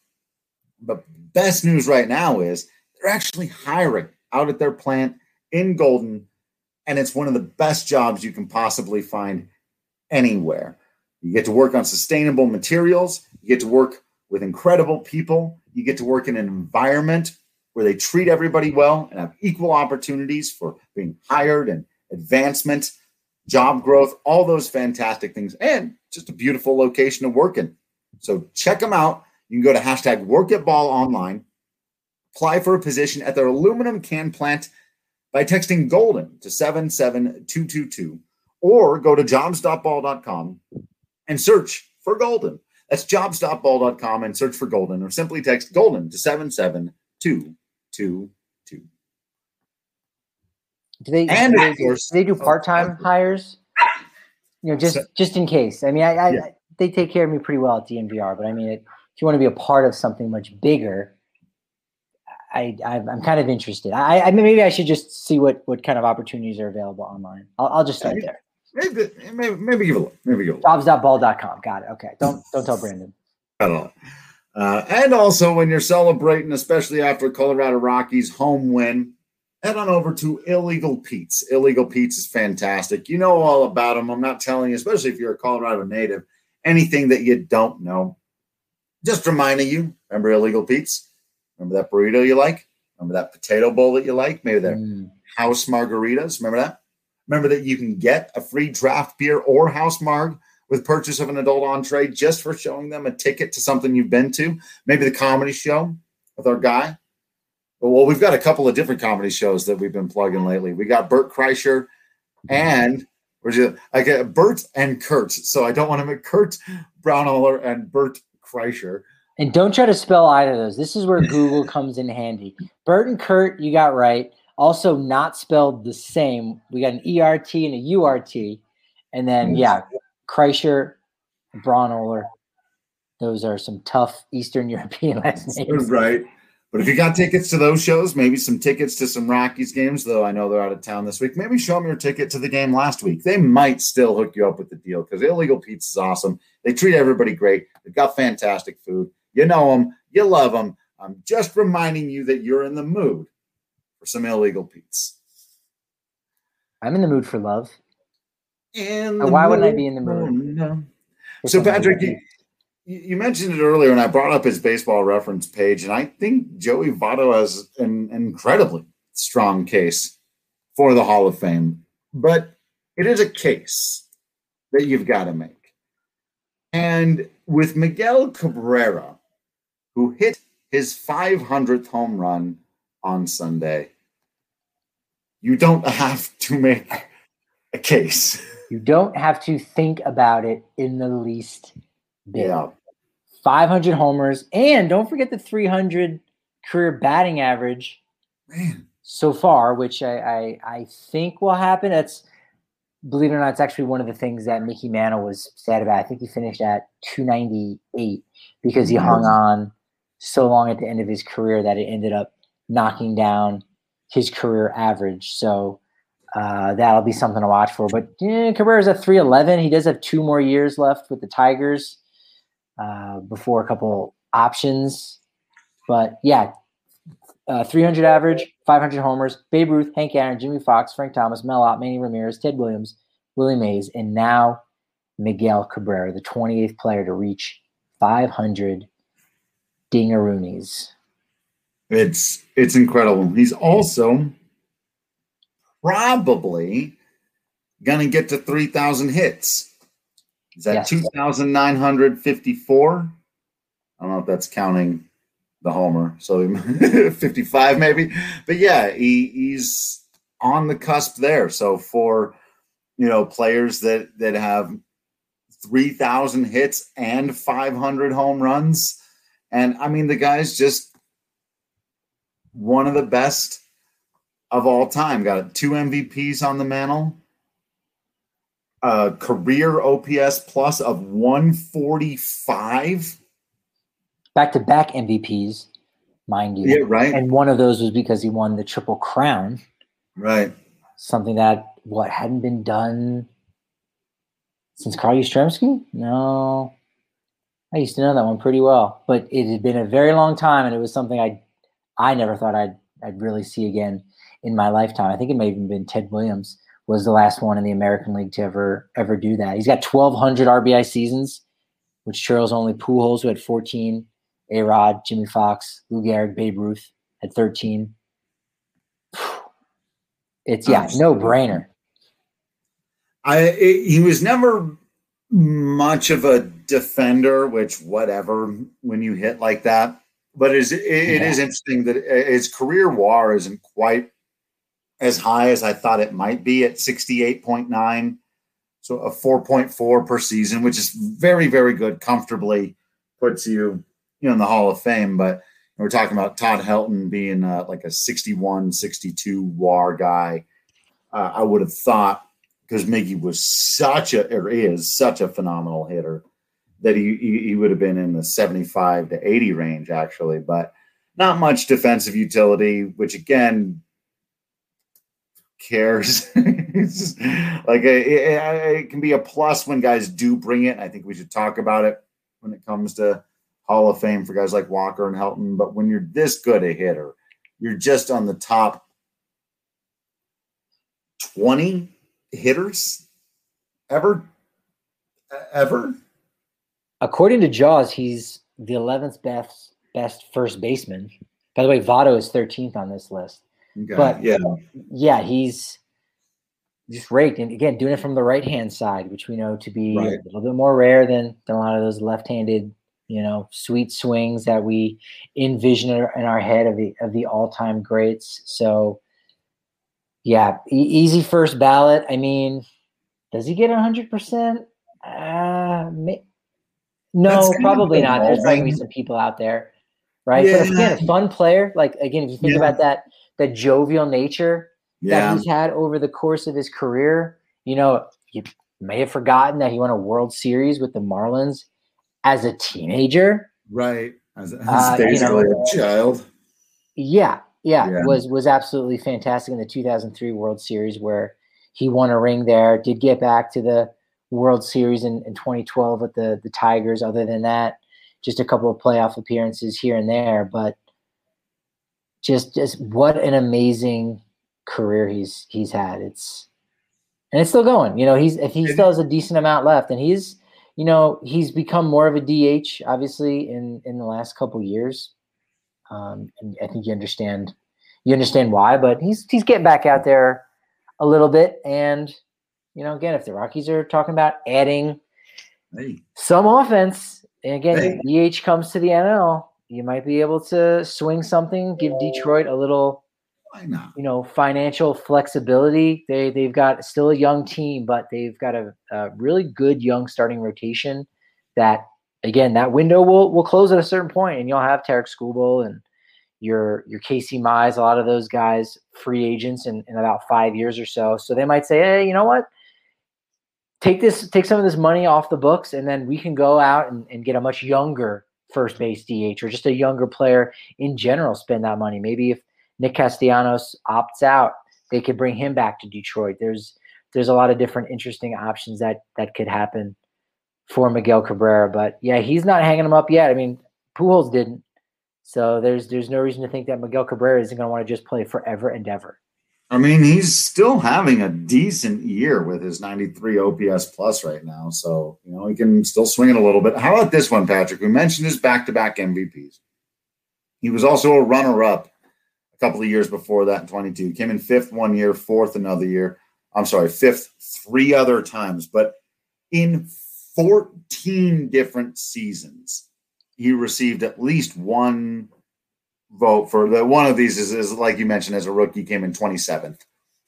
But best news right now is they're actually hiring out at their plant in Golden, and it's one of the best jobs you can possibly find anywhere. You get to work on sustainable materials. You get to work with incredible people. You get to work in an environment where they treat everybody well and have equal opportunities for being hired and advancement, job growth, all those fantastic things, and just a beautiful location to work in. So check them out. You can go to hashtag work at Ball online, apply for a position at their aluminum can plant by texting Golden to seven seven two two two, or go to jobs dot ball dot com and search for Golden. That's jobs dot ball dot com and search for Golden, or simply text Golden to seven seven two two two. Do they, and do, they, do they do part-time oh, hires? You know, just just in case. I mean, I, I, yeah. I they take care of me pretty well at D N V R, but I mean, it, if you want to be a part of something much bigger, I, I I'm kind of interested. I, I maybe I should just see what what kind of opportunities are available online. I'll, I'll just start there. Maybe, maybe maybe give a look. Maybe give a look. jobs dot ball dot com. Got it. Okay. Don't don't tell Brandon. I don't know. Uh, and also, when you're celebrating, especially after Colorado Rockies home win, head on over to Illegal Pete's. Illegal Pete's is fantastic. You know all about them. I'm not telling you, especially if you're a Colorado native, anything that you don't know. Just reminding you, remember Illegal Pete's? Remember that burrito you like? Remember that potato bowl that you like? Maybe their mm. house margaritas. Remember that? Remember that you can get a free draft beer or house marg with purchase of an adult entree just for showing them a ticket to something you've been to. Maybe the comedy show with our guy. Well, we've got a couple of different comedy shows that we've been plugging lately. We got Bert Kreischer and we're just I get Bert and Kurt. So I don't want to make Kurt Braunohler and Bert Kreischer. And don't try to spell either of those. This is where Google comes in handy. Bert and Kurt, you got right. Also not spelled the same. We got an E R T and a U R T. And then, yeah, Kreischer, Braunohler. Those are some tough Eastern European last names. Right. But if you got tickets to those shows, maybe some tickets to some Rockies games, though I know they're out of town this week, maybe show them your ticket to the game last week. They might still hook you up with the deal because Illegal Pete's is awesome. They treat everybody great. They've got fantastic food. You know them. You love them. I'm just reminding you that you're in the mood for some Illegal Pete's. I'm in the mood for love. In Why wouldn't I be in the mood? No. So, Patrick, you, you mentioned it earlier, and I brought up his baseball reference page, and I think Joey Votto has an incredibly strong case for the Hall of Fame. But it is a case that you've got to make. And with Miguel Cabrera, who hit his five hundredth home run on Sunday, you don't have to make a case. You don't have to think about it in the least bit. Yeah. five hundred homers, and don't forget the three hundred career batting average Man. so far, which I, I I think will happen. That's, believe it or not, it's actually one of the things that Mickey Mantle was sad about. I think he finished at two ninety-eight because he hung on so long at the end of his career that it ended up knocking down his career average. So uh, that'll be something to watch for. But yeah, Cabrera's at three eleven. He does have two more years left with the Tigers uh, before a couple options. But yeah, uh, three hundred average, five hundred homers. Babe Ruth, Hank Aaron, Jimmy Fox, Frank Thomas, Mel Ott, Manny Ramirez, Ted Williams, Willie Mays, and now Miguel Cabrera, the twenty-eighth player to reach five hundred dingaroonies. It's it's incredible. He's also probably going to get to three thousand hits. Is that yes. two thousand nine hundred fifty-four? I don't know if that's counting the homer. So fifty-five maybe. But yeah, he, he's on the cusp there. So for, you know, players that, that have three thousand hits and five hundred home runs, and I mean, the guy's just one of the best of all time. Got two M V Ps on the mantle. A career O P S plus of one forty-five. Back-to-back M V Ps, mind you. Yeah, right. And one of those was because he won the Triple Crown. Right. Something that, what, hadn't been done since Carl Yastrzemski? No. I used to know that one pretty well. But it had been a very long time, and it was something I I never thought I'd I'd really see again in my lifetime. I think it may have even been Ted Williams was the last one in the American League to ever ever do that. He's got twelve hundred R B I seasons, which trails only Pujols, who had fourteen, A-Rod, Jimmy Fox, Lou Gehrig, Babe Ruth had thirteen. It's, yeah, no-brainer. I it, he was never much of a defender, which whatever when you hit like that. But it is, it, it Yeah. is interesting that his career W A R isn't quite as high as I thought it might be at sixty-eight point nine. So a four point four per season, which is very, very good, comfortably puts you, you know, in the Hall of Fame. But we're talking about Todd Helton being uh, like a sixty-one, sixty-two W A R guy. Uh, I would have thought, because Miggy was such a, or is such a phenomenal hitter, that he, he he would have been in the seventy-five to eighty range, actually, but not much defensive utility, which again, cares. It's like a, it, it can be a plus when guys do bring it. I think we should talk about it when it comes to Hall of Fame for guys like Walker and Helton. But when you're this good a hitter, you're just on the top twenty hitters ever, ever. According to Jaws, he's the eleventh best best first baseman. By the way, Votto is thirteenth on this list. Okay. But yeah, yeah, he's just raked. And again, doing it from the right-hand side, which we know to be Right. a little bit more rare than, than a lot of those left-handed, you know, sweet swings that we envision in our, in our head of the of the all-time greats. So, yeah, e- easy first ballot. I mean, does he get one hundred percent? Uh, may- No, probably not. There's probably gonna be some people out there, right? Yeah. But again, a fun player. Like again, if you think yeah. about that, that jovial nature yeah. that he's had over the course of his career, you know, you may have forgotten that he won a World Series with the Marlins as a teenager, right? As, as uh, basically you know, a child. Yeah, yeah, yeah, was was absolutely fantastic in the two thousand three World Series where he won a ring there. Did get back to the World Series in, in twenty twelve with the, the Tigers. Other than that, just a couple of playoff appearances here and there. But just just what an amazing career he's he's had. It's and it's still going. You know, he's if he still has a decent amount left, and he's you know he's become more of a D H obviously in in the last couple of years. Um, and I think you understand you understand why. But he's he's getting back out there a little bit and. You know, again, if the Rockies are talking about adding hey. some offense, and again, hey. D H comes to the N L, you might be able to swing something, give Detroit a little, Why not? you know, financial flexibility. They they've got still a young team, but they've got a, a really good young starting rotation. That again, that window will will close at a certain point, and you'll have Tarek Skubal and your your Casey Mize, a lot of those guys, free agents in, in about five years or so. So they might say, hey, you know what? Take this, take some of this money off the books, and then we can go out and, and get a much younger first base D H or just a younger player in general. Spend that money. Maybe if Nick Castellanos opts out, they could bring him back to Detroit. There's there's a lot of different interesting options that that could happen for Miguel Cabrera. But yeah, he's not hanging him up yet. I mean, Pujols didn't, so there's there's no reason to think that Miguel Cabrera isn't going to want to just play forever and ever. I mean, he's still having a decent year with his ninety-three O P S plus right now. So, you know, he can still swing it a little bit. How about this one, Patrick? We mentioned his back-to-back M V Ps. He was also a runner-up a couple of years before that in twenty-two. He came in fifth one year, fourth another year. I'm sorry, fifth three other times. But in fourteen different seasons, he received at least one vote for the one of these is, is like you mentioned as a rookie came in twenty-seventh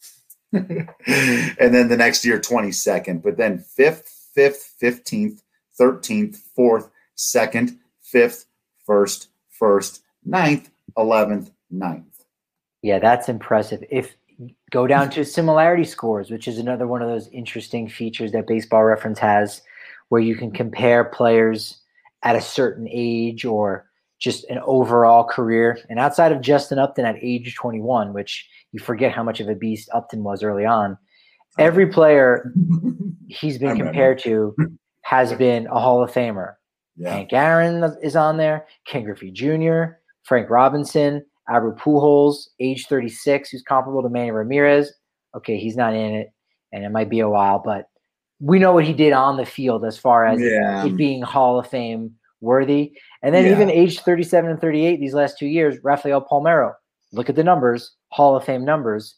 and then the next year twenty-second, but then fifth, fifth, fifteenth, thirteenth, fourth, second, fifth, first, first, ninth, eleventh, ninth. Yeah, that's impressive. If go down to similarity scores, which is another one of those interesting features that Baseball Reference has where you can compare players at a certain age or just an overall career. And outside of Justin Upton at age twenty-one, which you forget how much of a beast Upton was early on, every player he's been compared to has been a Hall of Famer. Yeah. Hank Aaron is on there, Ken Griffey Junior, Frank Robinson, Albert Pujols, age thirty-six, who's comparable to Manny Ramirez. Okay, he's not in it, and it might be a while, but we know what he did on the field as far as yeah. it being Hall of Fame worthy. And then yeah. even age thirty-seven and thirty-eight, these last two years, Rafael Palmeiro, look at the numbers, Hall of Fame numbers.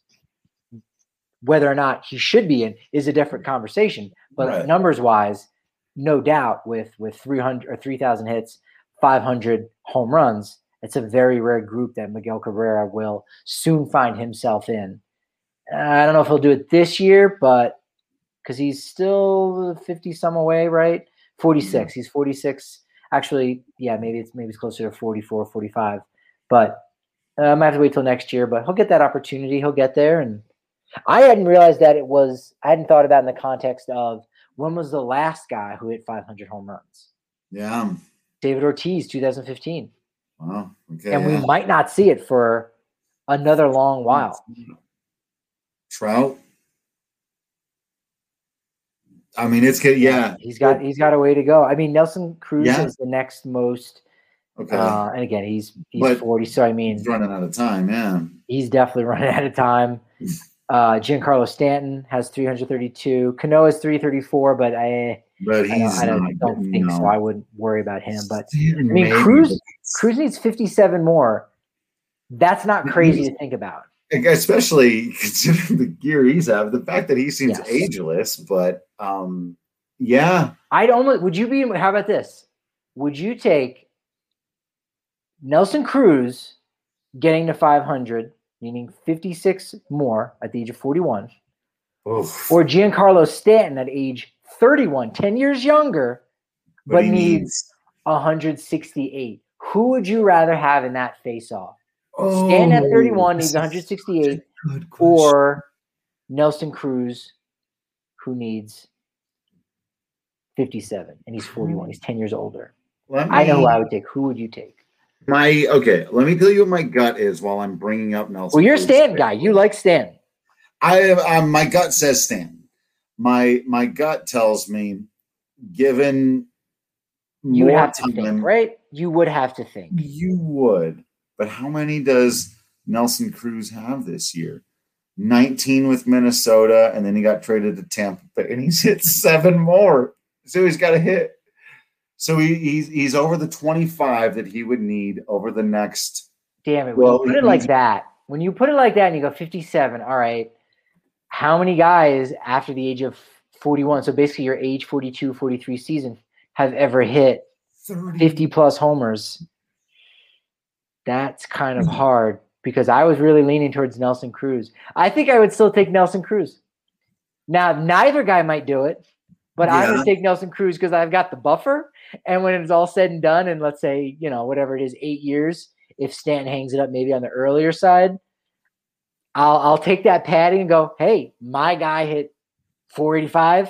Whether or not he should be in is a different conversation. But right. numbers-wise, no doubt with, with three hundred or three thousand hits, five hundred home runs, it's a very rare group that Miguel Cabrera will soon find himself in. Uh, I don't know if he'll do it this year, but because he's still fifty-some away, right? forty-six. Mm-hmm. He's forty-six. Actually, yeah, maybe it's maybe it's closer to forty-four, forty-five. But uh, I might have to wait till next year. But he'll get that opportunity. He'll get there. And I hadn't realized that it was – I hadn't thought about it in the context of when was the last guy who hit five hundred home runs? Yeah. David Ortiz, two thousand fifteen. Wow. Okay. And yeah. we might not see it for another long while. Trout. I mean, it's good. Yeah, he's got he's got a way to go. I mean, Nelson Cruz yeah. is the next most. Okay. Uh, and again, he's he's but forty, so I mean, he's running out of time. Yeah, he's definitely running out of time. Uh, Giancarlo Stanton has three hundred thirty-two. Cano is three thirty-four, but I but he's I don't, I don't, not, don't think no. so. I wouldn't worry about him. But Stanton I mean, maybe, Cruz Cruz needs fifty-seven more. That's not crazy to think about. Especially considering the gear he's having, the fact that he seems yes. ageless, but um, yeah. I'd only would you be how about this? Would you take Nelson Cruz getting to five hundred, meaning fifty-six more at the age of forty-one, Oof. or Giancarlo Stanton at age thirty-one, ten years younger, but, but needs, needs one sixty-eight. Who would you rather have in that face-off? Oh, Stan at thirty-one needs one sixty-eight, or Nelson Cruz, who needs fifty-seven, and he's forty-one. He's ten years older. Me, I know who I would take. Who would you take? My okay. Let me tell you what my gut is while I'm bringing up Nelson. Well, you're a Cruz. Stan guy. You like Stan. I um, my gut says Stan. My my gut tells me, given you more would have time, to think, right? You would have to think. You would, but how many does Nelson Cruz have this year? nineteen with Minnesota, and then he got traded to Tampa Bay, and he's hit seven more. So he's got a hit. So he, he's he's over the twenty-five that he would need over the next. Damn it! When well, you put it like that, when you put it like that, and you go fifty-seven, all right. How many guys after the age of forty-one, so basically your age forty-two, forty-three season, have ever hit fifty plus homers? That's kind of hard because I was really leaning towards Nelson Cruz. I think I would still take Nelson Cruz. Now, neither guy might do it, but yeah. I would take Nelson Cruz because I've got the buffer. And when it's all said and done, and let's say, you know, whatever it is, eight years, if Stanton hangs it up maybe on the earlier side, I'll I'll take that padding and go, hey, my guy hit four eighty-five.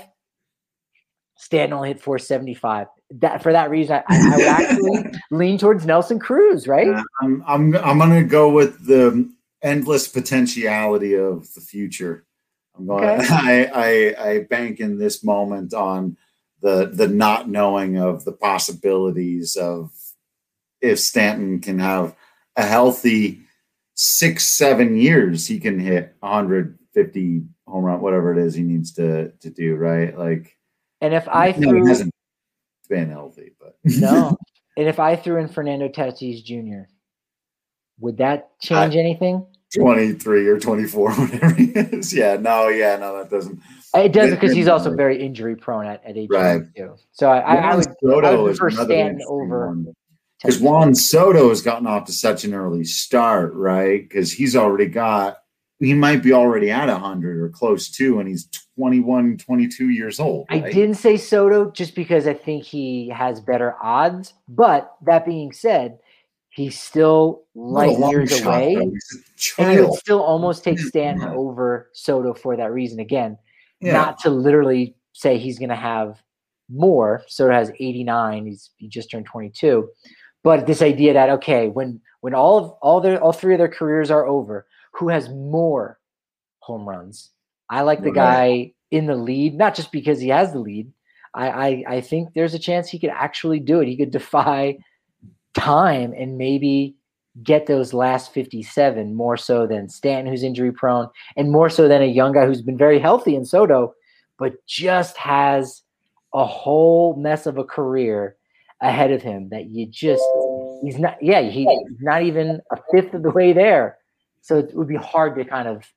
Stanton only hit four seventy-five. That for that reason, I, I would actually lean towards Nelson Cruz, right? Yeah, I'm I'm I'm gonna go with the endless potentiality of the future. I'm going. Okay. I, I I bank in this moment on the the not knowing of the possibilities of if Stanton can have a healthy six, seven years, he can hit one hundred fifty home run, whatever it is he needs to to do, right? Like, and if I threw, no, he hasn't been healthy, but no, and if I threw in Fernando Tatis Junior, would that change I, anything? twenty-three or twenty-four, whatever he is. Yeah, no, yeah, no, that doesn't. It doesn't because he's also very injury prone at, at age right. too. So I, I, I would, I would prefer Stanton over. One. Because Juan Soto has gotten off to such an early start, right? Because he's already got, he might be already at one hundred or close to, and he's twenty-one, twenty-two years old. Right? I didn't say Soto just because I think he has better odds. But that being said, he's still light years shot, away. And he would still almost take Stanton over Soto for that reason. Again, yeah. Not to literally say he's going to have more. Soto has eighty-nine. He's he just turned twenty-two. But this idea that, okay, when when all of all their all three of their careers are over, who has more home runs? I like the guy in the lead, not just because he has the lead. I, I I think there's a chance he could actually do it. He could defy time and maybe get those last fifty-seven more so than Stanton, who's injury prone, and more so than a young guy who's been very healthy in Soto, but just has a whole mess of a career ahead of him that you just he's not yeah he's not even a fifth of the way there, so it would be hard to kind of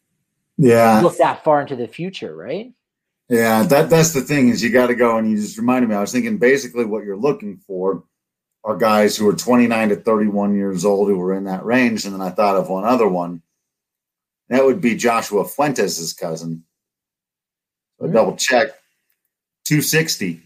yeah look that far into the future, right? Yeah, that that's the thing is you got to go, and you just reminded me. I was thinking basically what you're looking for are guys who are twenty-nine to thirty-one years old who were in that range, and then I thought of one other one. That would be Joshua Fuentes' cousin. So mm-hmm. Double check, two sixty.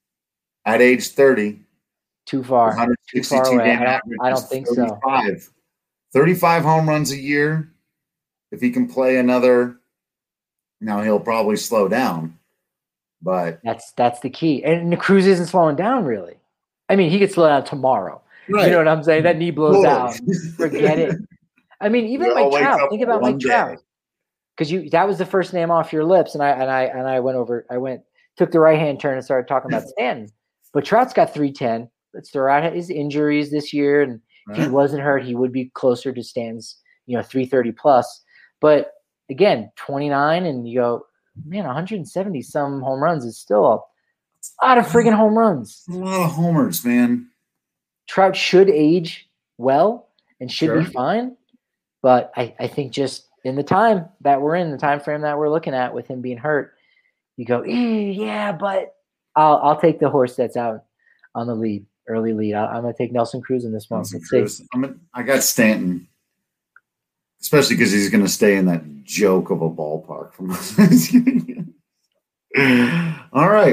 At age thirty, too far. Too far away. I don't, I don't think thirty-five. So. thirty-five home runs a year. If he can play another, now he'll probably slow down. But that's that's the key. And Cruz isn't slowing down really. I mean, he could slow down tomorrow. Right. You know what I'm saying? That knee blows out. Forget it. I mean, even Mike Trout. Think about Mike Trout. Because you that was the first name off your lips, and I and I and I went over. I went took the right hand turn and started talking about Stanton. But Trout's got three ten. Let's throw out his injuries this year. And if he wasn't hurt, he would be closer to Stan's, you know, three thirty plus. But again, twenty-nine, and you go, man, one hundred seventy some home runs is still a lot of friggin' home runs. A lot of homers, man. Trout should age well and should sure. be fine. But I, I think just in the time that we're in, the time frame that we're looking at with him being hurt, you go, yeah, but I'll I'll take the horse that's out on the lead, early lead. I, I'm going to take Nelson Cruz in this one. I'm a, I got Stanton, especially because he's going to stay in that joke of a ballpark. From All right.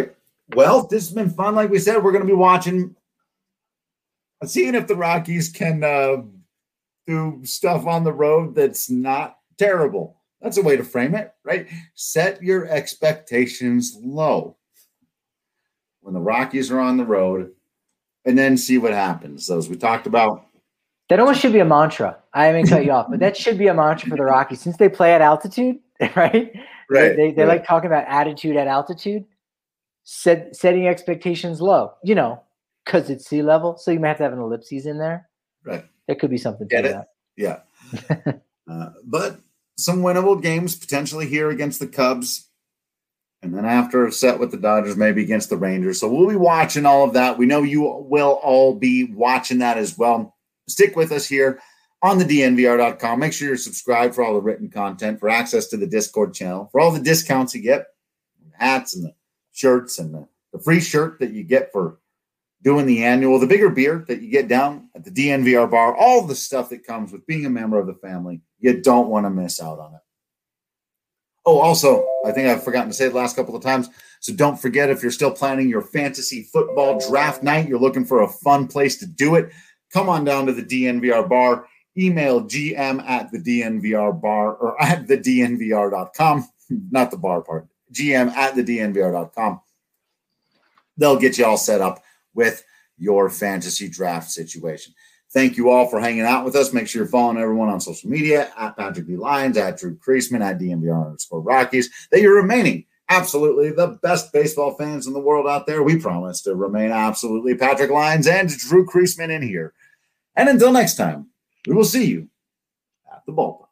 Well, this has been fun. Like we said, we're going to be watching, seeing if the Rockies can uh, do stuff on the road that's not terrible. That's a way to frame it, right? Set your expectations low when the Rockies are on the road, and then see what happens. So as we talked about, that almost should be a mantra. I didn't cut you off, but that should be a mantra for the Rockies since they play at altitude, right? Right. They they, they right. like talking about attitude at altitude. Set, setting expectations low, you know, because it's sea level. So you might have to have an ellipses in there. Right. There could be something Get to it? that. Yeah. uh, but some winnable games potentially here against the Cubs. And then after a set with the Dodgers, maybe against the Rangers. So we'll be watching all of that. We know you will all be watching that as well. Stick with us here on the D N V R dot com. Make sure you're subscribed for all the written content, for access to the Discord channel, for all the discounts you get, the hats and the shirts and the, the free shirt that you get for doing the annual, the bigger beer that you get down at the D N V R bar, all the stuff that comes with being a member of the family. You don't want to miss out on it. Oh, also, I think I've forgotten to say it the last couple of times. So don't forget, if you're still planning your fantasy football draft night, you're looking for a fun place to do it, come on down to the D N V R bar. Email G M at the D N V R bar or at the D N V R dot com. Not the bar part. G M at the D N V R dot com. They'll get you all set up with your fantasy draft situation. Thank you all for hanging out with us. Make sure you're following everyone on social media, at Patrick D. Lyons, at Drew Creasman, at D N V R underscore Rockies, that you're remaining absolutely the best baseball fans in the world out there. We promise to remain absolutely Patrick Lyons and Drew Creasman in here. And until next time, we will see you at the ballpark.